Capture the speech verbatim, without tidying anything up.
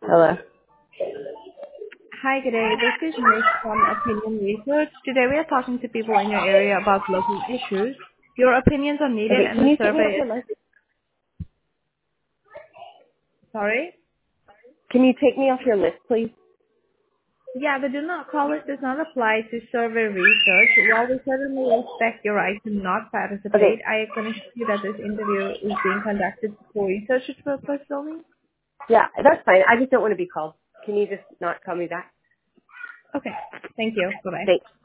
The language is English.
Hello. Hi, good day. This is Miss from Opinion Research. Today we are talking to people in your area about local issues. Your opinions are needed Okay, and can the you take me off survey your is... list? Sorry? Can you take me off your list, please? Yeah, the do not call list does not apply to survey research. While we certainly respect your right to not participate, Okay. I can assure you that this interview is being conducted for research purposes only. Yeah, that's fine. I just don't want to be called. Can you just not call me back? Okay. Thank you. Bye-bye. Thanks.